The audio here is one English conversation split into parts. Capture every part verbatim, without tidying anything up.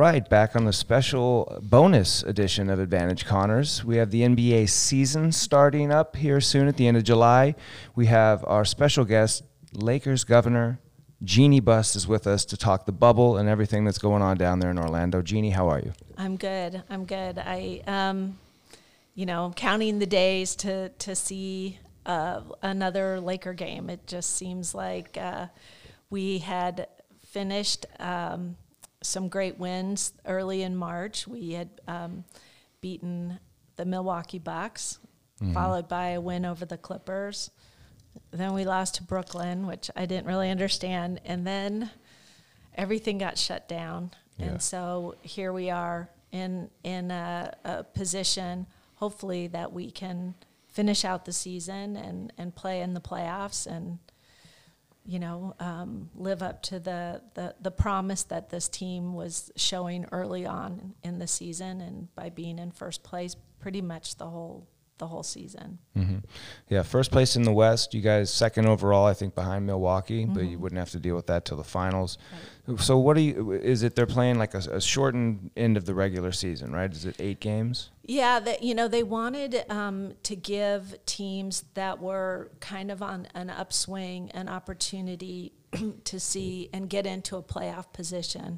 right, back on the special bonus edition of Advantage Connors. We have the N B A season starting up here soon at the end of July. We have our special guest, Lakers Governor Jeanie Buss, is with us to talk the bubble and everything that's going on down there in Orlando. Jeanie, how are you? I'm good. I'm good. I, um, you know, counting the days to to see uh, another Laker game. It just seems like uh, we had finished. Um, some great wins early in March. We had um, beaten the Milwaukee Bucks, mm-hmm. followed by a win over the Clippers. Then we lost to Brooklyn, which I didn't really understand. And then everything got shut down. Yeah. And so here we are in in a, a position, hopefully, that we can finish out the season and, and play in the playoffs and you know, um, live up to the, the, the promise that this team was showing early on in the season, and by being in first place pretty much the whole the whole season. Mm-hmm. Yeah, first place in the West. You guys second overall, I think, behind Milwaukee, mm-hmm. but you wouldn't have to deal with that till the finals. Right. So what do you? Is it they're playing like a, a shortened end of the regular season, right? Is it eight games? Yeah, that you know they wanted um, to give teams that were kind of on an upswing an opportunity to see and get into a playoff position.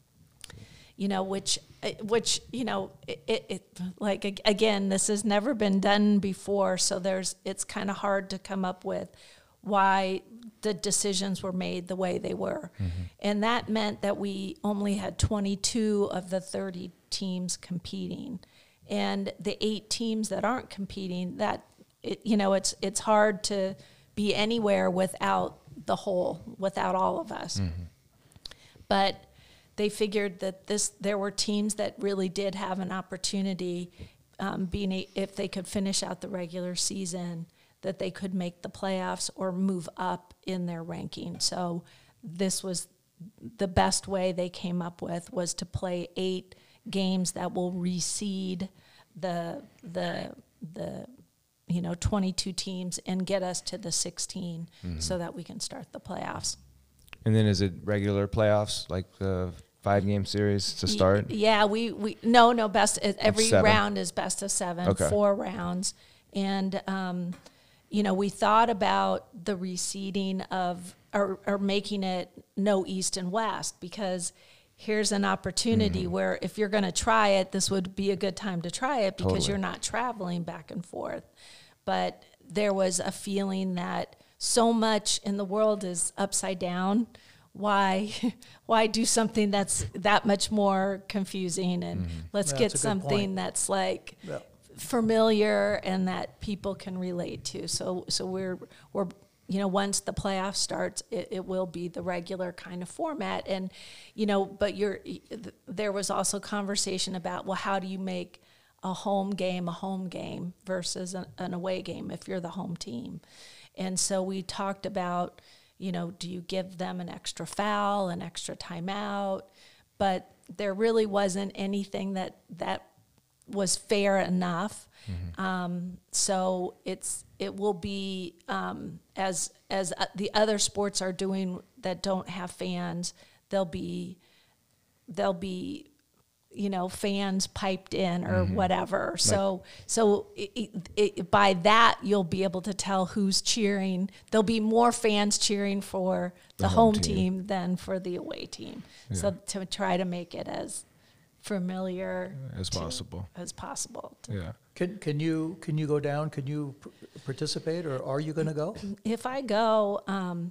You know, which, which you know, it, it, it like again, this has never been done before, so there's it's kind of hard to come up with why the decisions were made the way they were, mm-hmm. and that meant that we only had twenty-two of the thirty teams competing. And the eight teams that aren't competing, that it, you know, it's it's hard to be anywhere without the whole, without all of us. Mm-hmm. But they figured that this there were teams that really did have an opportunity, um, being a, if they could finish out the regular season, that they could make the playoffs or move up in their ranking. So this was the best way they came up with, was to play eight games that will reseed the the the you know twenty-two teams and get us to the sixteen, mm-hmm. so that we can start the playoffs. And then is it regular playoffs, like the five game series to start? Yeah, we, we no no best every round is best of seven, okay. four rounds, and um, you know we thought about the reseeding of or, or making it no East and West, because here's an opportunity mm-hmm. where if you're going to try it, this would be a good time to try it, because totally. You're not traveling back and forth. But there was a feeling that so much in the world is upside down. Why why do something that's that much more confusing? And mm-hmm. let's yeah, get something that's like yeah. familiar and that people can relate to. So so we're we're you know, once the playoff starts, it, it will be the regular kind of format. And, you know, but you're, there was also conversation about, well, how do you make a home game a home game versus an, an away game if you're the home team? And so we talked about, you know, do you give them an extra foul, an extra timeout? But there really wasn't anything that, that was fair enough. Mm-hmm. Um, so it's it will be um, as as uh, the other sports are doing that don't have fans. They'll be they'll be you know fans piped in or mm-hmm. whatever. Like, so so it, it, it, by that you'll be able to tell who's cheering. There'll be more fans cheering for the, the home, home team. team than for the away team. Yeah. So to try to make it as familiar as to, possible as possible. Yeah. Can can you can you go down? Can you pr- participate, or are you going to go? If I go, um,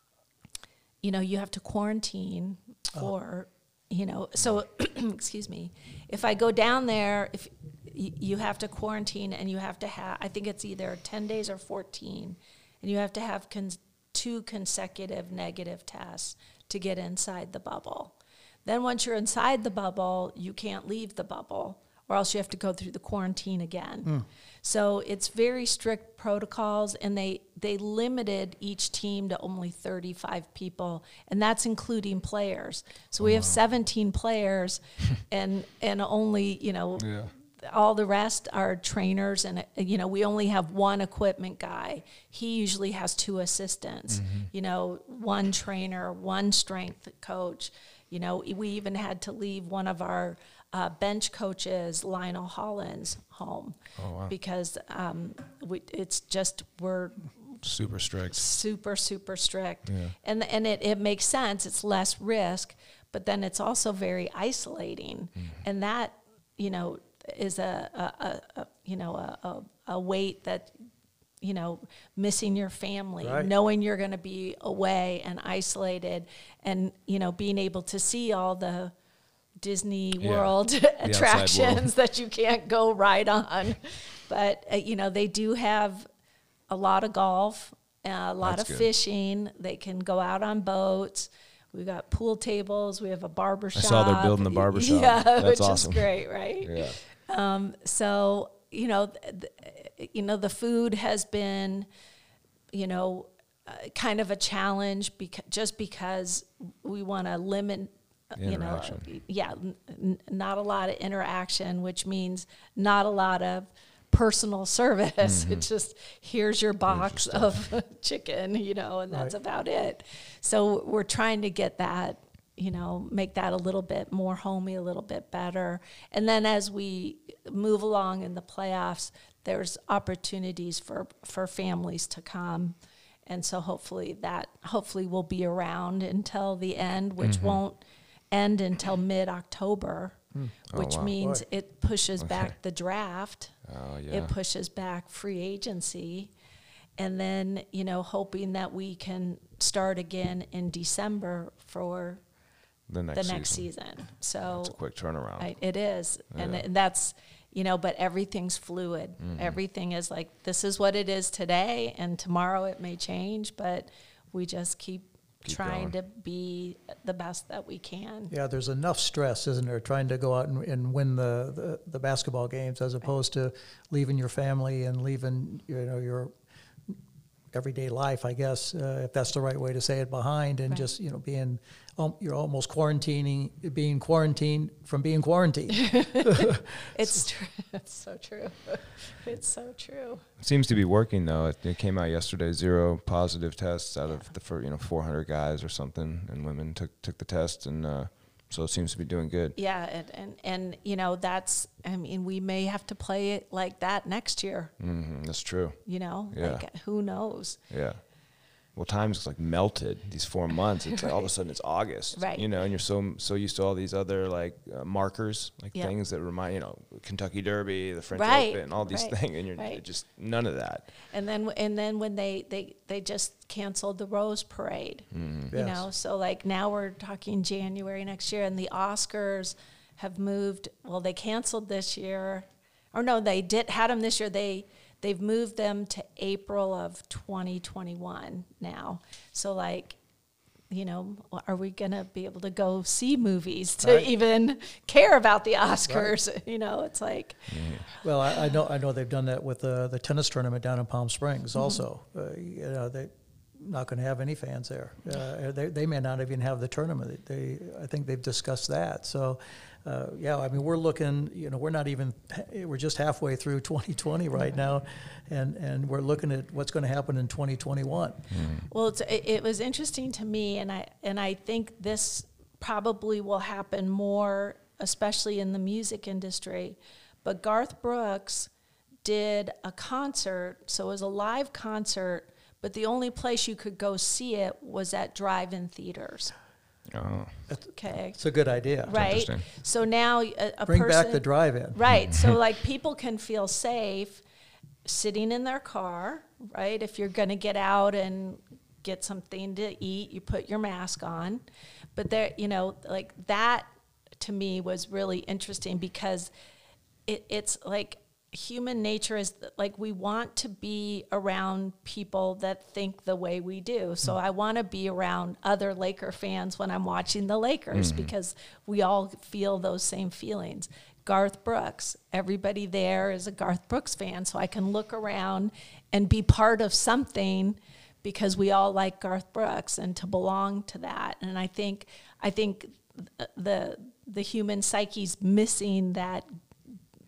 you know, you have to quarantine for, oh. you know, so excuse me. If I go down there, if y- you have to quarantine and you have to have, I think it's either ten days or fourteen, and you have to have con- two consecutive negative tests to get inside the bubble. Then once you're inside the bubble, you can't leave the bubble, or else you have to go through the quarantine again. Mm. So it's very strict protocols, and they, they limited each team to only thirty-five people, and that's including players. So we oh, have wow. seventeen players, and and only, you know, yeah. all the rest are trainers, and, you know, we only have one equipment guy. He usually has two assistants, mm-hmm. you know, one trainer, one strength coach. You know, we even had to leave one of our uh, bench coaches, Lionel Hollins, home oh, wow. because um, we, it's just, we're super strict, super, super strict. Yeah. And, and it, it makes sense. It's less risk, but then it's also very isolating. Mm-hmm. And that, you know, is a, a, a, a you know, a, a, a weight that, you know, missing your family, right. knowing you're going to be away and isolated, and, you know, being able to see all the Disney yeah. World attractions world. that you can't go right on. But, uh, you know, they do have a lot of golf, uh, a lot That's of good. fishing. They can go out on boats. We've got pool tables. We have a barber shop. I saw they're building the barber shop. Yeah, That's which awesome. is great, right? Yeah. Um, so, you know, th- th- you know, the food has been, you know, uh, kind of a challenge because just because we want to limit, you know, uh, yeah, n- n- not a lot of interaction, which means not a lot of personal service. Mm-hmm. It's just, here's your box here's your of chicken, you know, and that's right. about it. So we're trying to get that, you know, make that a little bit more homey, a little bit better. And then as we move along in the playoffs, there's opportunities for, for families to come. And so hopefully that, hopefully we'll be around until the end, which mm-hmm. won't end until mid-October, mm. which oh, wow. means Boy. it pushes okay. back the draft. Oh, yeah. It pushes back free agency. And then, you know, hoping that we can start again in December for the next, the next season. season. So it's a quick turnaround. I, it is. Yeah. And, and that's, you know, but everything's fluid. Mm-hmm. Everything is like, this is what it is today, and tomorrow it may change, but we just keep, keep trying going. to be the best that we can. Yeah, there's enough stress, isn't there, trying to go out and, and win the, the, the basketball games as opposed right. to leaving your family and leaving, you know, your everyday life, I guess, uh, if that's the right way to say it, behind, and right. just, you know, being, um, you're almost quarantining, being quarantined from being quarantined. It's true. It's so true. It's so true. It seems to be working, though. It, it came out yesterday, zero positive tests out yeah. of the first, you know, four hundred guys or something, and women took took the test, and uh, so it seems to be doing good. Yeah, and, and, and, you know, that's, I mean, we may have to play it like that next year. Mm-hmm, that's true. You know, yeah. like, who knows? Yeah. Well, time's like melted these four months. It's like all of a sudden it's August, right. you know, and you're so so used to all these other like uh, markers, like yep. things that remind, you know, Kentucky Derby, the French right. Open, all these right. things, and you're right. just none of that. And then and then when they, they, they just canceled the Rose Parade, mm-hmm. you yes. know, so like now we're talking January next year, and the Oscars have moved. Well, they canceled this year, or no, they did had them this year. They They've moved them to April of twenty twenty-one now. So, like, you know, are we going to be able to go see movies to right. even care about the Oscars? Right. You know, it's like. Mm-hmm. Well, I, I know I know they've done that with the, the tennis tournament down in Palm Springs mm-hmm. also. Uh, you know, they're not going to have any fans there. Uh, they, they may not even have the tournament. They, I think they've discussed that. So. Uh, yeah, I mean, we're looking, you know, we're not even, we're just halfway through twenty twenty right now, and, and we're looking at what's going to happen in twenty twenty-one. Mm. Well, it's, it, it was interesting to me, and I and I think this probably will happen more, especially in the music industry, but Garth Brooks did a concert, so it was a live concert, but the only place you could go see it was at drive-in theaters. Oh. Okay. It's a good idea. Right. So now a, a Bring person, back the drive-in. Right. So like people can feel safe sitting in their car, right? If you're going to get out and get something to eat, you put your mask on. But there, you know, like that to me was really interesting because it, it's like human nature is like we want to be around people that think the way we do. So mm. I want to be around other Laker fans when I'm watching the Lakers mm-hmm. because we all feel those same feelings. Garth Brooks, everybody there is a Garth Brooks fan, so I can look around and be part of something because we all like Garth Brooks and to belong to that. And I think I think the the human psyche's missing that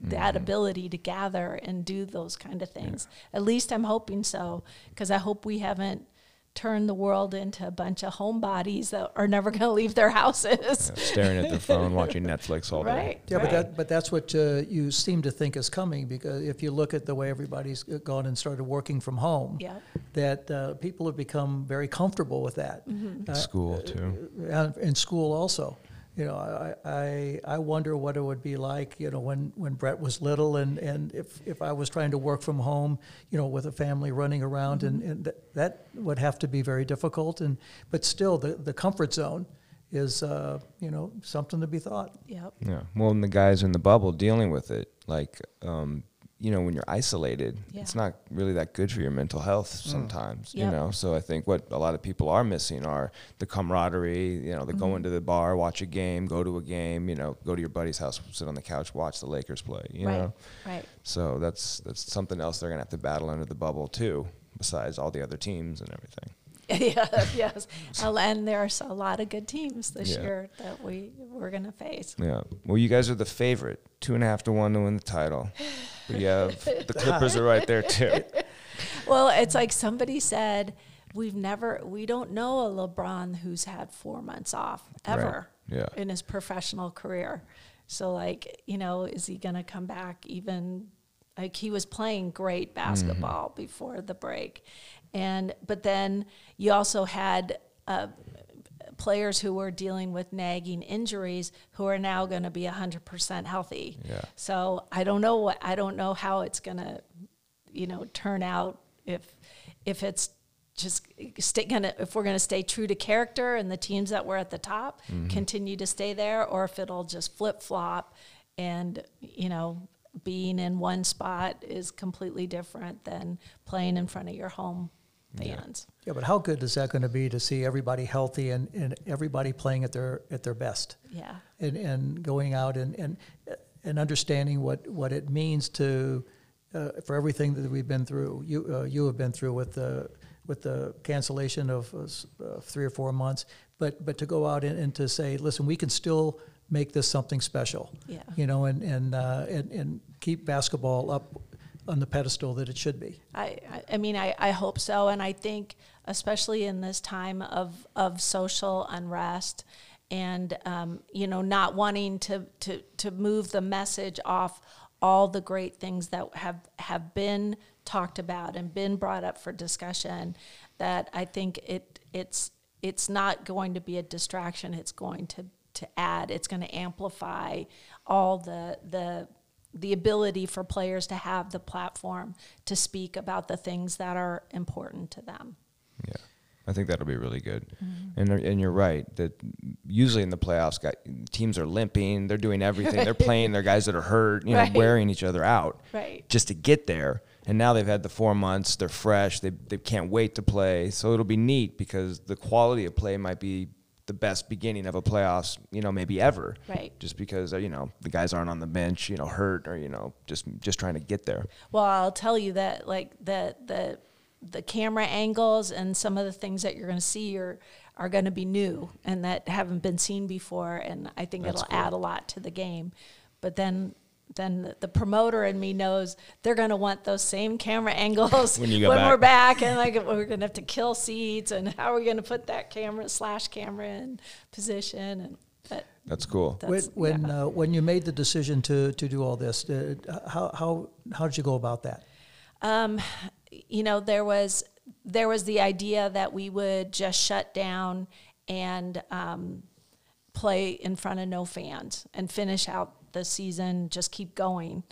that mm-hmm. ability to gather and do those kind of things. Yeah. At least I'm hoping so, because I hope we haven't turned the world into a bunch of homebodies that are never going to leave their houses. Yeah, staring at their phone, watching Netflix all day. Right. Yeah, right. but that but that's what uh, you seem to think is coming, because if you look at the way everybody's gone and started working from home, yeah. that uh, people have become very comfortable with that. Mm-hmm. Uh, school too. Uh, in school also. You know, I, I I wonder what it would be like, you know, when, when Brett was little, and, and if, if I was trying to work from home, you know, with a family running around, mm-hmm. and, and th- that would have to be very difficult. And but still, the, the comfort zone is, uh, you know, something to be thought. Yep. Yeah. Well, and the guys in the bubble dealing with it, like, um, you know, when you're isolated, yeah. it's not really that good for your mental health sometimes, mm. yep. you know. So I think what a lot of people are missing are the camaraderie, you know, the mm-hmm. going to the bar, watch a game, go to a game, you know, go to your buddy's house, sit on the couch, watch the Lakers play, you right. know. Right. So that's that's something else they're going to have to battle under the bubble too, besides all the other teams and everything. Yeah, yes. And there's a lot of good teams this yeah. year that we, we're going to face. Yeah. Well, you guys are the favorite, two and a half to one to win the title. But yeah, the Clippers are right there too. Well, it's like somebody said, we've never, we don't know a LeBron who's had four months off ever right. yeah. in his professional career. So like, you know, is he going to come back even, like he was playing great basketball mm-hmm. before the break. And, but then you also had uh, players who were dealing with nagging injuries who are now going to be one hundred percent healthy. Yeah. So I don't know what, I don't know how it's going to, you know, turn out if, if it's just stay gonna, if we're going to stay true to character and the teams that were at the top mm-hmm. continue to stay there, or if it'll just flip flop and, you know, being in one spot is completely different than playing in front of your home fans. Yeah, yeah, but how good is that going to be to see everybody healthy and, and everybody playing at their at their best? Yeah. And and going out and and, and understanding what, what it means to uh, for everything that we've been through. You uh, you have been through with the with the cancellation of uh, three or four months, but but to go out and, and to say, listen, we can still make this something special. Yeah. You know, and and uh, and, and keep basketball up on the pedestal that it should be. I, I mean, I, I hope so. And I think especially in this time of, of social unrest and, um, you know, not wanting to, to, to move the message off all the great things that have, have been talked about and been brought up for discussion, that I think it it's it's not going to be a distraction. It's going to, to add, it's going to amplify all the the the ability for players to have the platform to speak about the things that are important to them. Yeah, I think that'll be really good. Mm-hmm. And and you're right that usually in the playoffs, guys, teams are limping, they're doing everything, right. they're playing their guys that are hurt, you know, right. wearing each other out, right. just to get there. And now they've had the four months, they're fresh, they they can't wait to play. So it'll be neat because the quality of play might be the best beginning of a playoffs, you know, maybe ever. Right. Just because, you know, the guys aren't on the bench, you know, hurt or, you know, just just trying to get there. Well, I'll tell you that, like, the the the camera angles and some of the things that you're going to see are, are going to be new and that haven't been seen before, and I think That's it'll cool. add a lot to the game. But then then the promoter in me knows they're going to want those same camera angles when, you when back. we're back, and like we're going to have to kill seats, and how are we going to put that camera slash camera in position? And but that's cool. When That's, when, yeah. uh, when you made the decision to to do all this, uh, how how how did you go about that? Um, you know, there was there was the idea that we would just shut down and um, play in front of no fans and finish out the season, just keep going.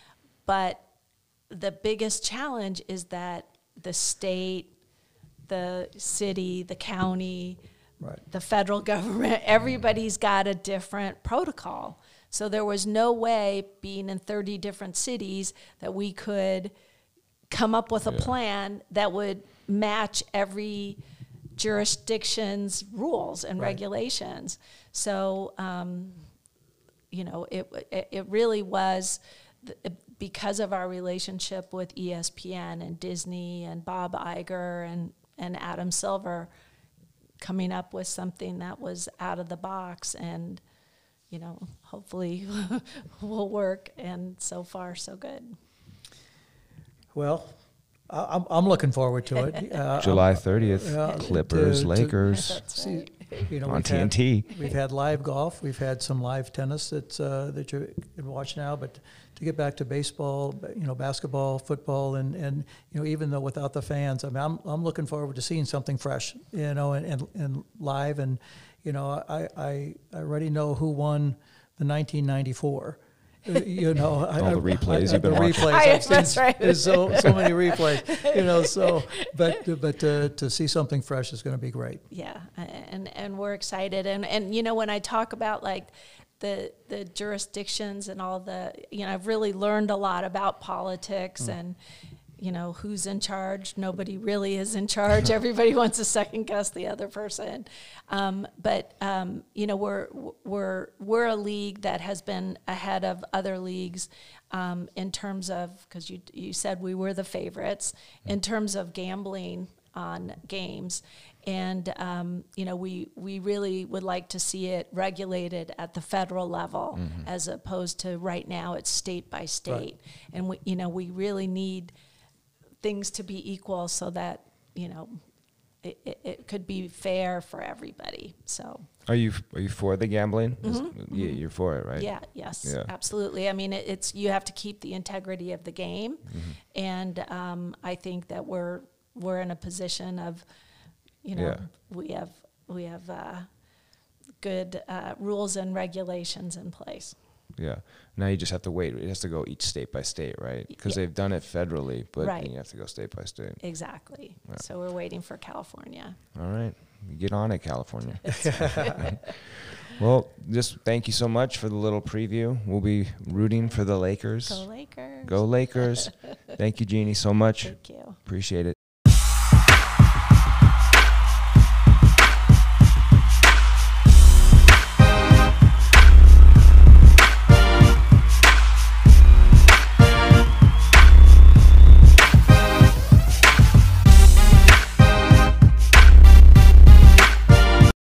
But the biggest challenge is that the state, the city, the county, right. the federal government, everybody's got a different protocol. So there was no way, being in thirty different cities, that we could come up with a yeah. plan that would match every jurisdiction's rules and right. regulations. So, um, you know, it, it it really was th- because of our relationship with E S P N and Disney and Bob Iger and, and Adam Silver, coming up with something that was out of the box and, you know, hopefully will work. And so far, so good. Well, I- I'm, I'm looking forward to it. Uh, July thirtieth, uh, Clippers, to- to- Lakers. That's See, right. you know, On we've T N T. Had, we've had live golf. We've had some live tennis that uh, that you can watch now. But to get back to baseball, you know, basketball, football, and, and you know, even though without the fans, I mean, I'm I'm looking forward to seeing something fresh, you know, and and, and live. And you know, I, I I already know who won the nineteen ninety-four. You know, All I, the replays I, you've been the watching. replays. I- I've seen that's right. There's so so many replays. You know, so but but uh, to see something fresh is going to be great. Yeah, and and we're excited, and and you know, when I talk about like the the jurisdictions and all the, you know, I've really learned a lot about politics mm. and, you know, who's in charge. Nobody really is in charge. Everybody wants to second guess the other person. Um, but um, you know, we're we're we're a league that has been ahead of other leagues um, in terms of, because you you said we were the favorites in terms of gambling on games. And, um, you know, we, we really would like to see it regulated at the federal level mm-hmm. as opposed to right now it's state by state. Right. And, we, you know, we really need things to be equal so that, you know, it, it, it could be fair for everybody. So Are you are you for the gambling? Mm-hmm. Yeah, you're for it, right? Yeah, yes, yeah. absolutely. I mean, it, it's you have to keep the integrity of the game. Mm-hmm. And um, I think that we're we're in a position of, you know, yeah. we have we have uh, good uh, rules and regulations in place. Yeah. Now you just have to wait. It has to go each state by state, right? Because yeah. they've done it federally, but right. then you have to go state by state. Exactly. Yeah. So we're waiting for California. All right. Get on it, California. Well, just thank you so much for the little preview. We'll be rooting for the Lakers. Go Lakers. Go Lakers. Thank you, Jeannie, so much. Thank you. Appreciate it.